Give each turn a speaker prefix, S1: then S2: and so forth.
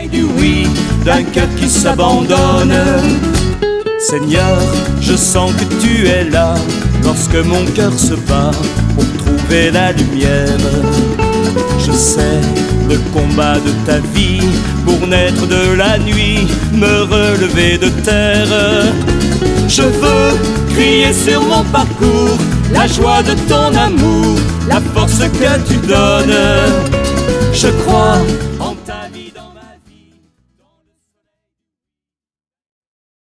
S1: du oui, d'un cœur qui s'abandonne. Seigneur, je sens que tu es là lorsque mon cœur se bat pour trouver la lumière. Je sais le combat de ta vie pour naître de la nuit, me relever de terre. Je veux crier sur mon parcours la joie de ton amour, la force que tu donnes. Je crois en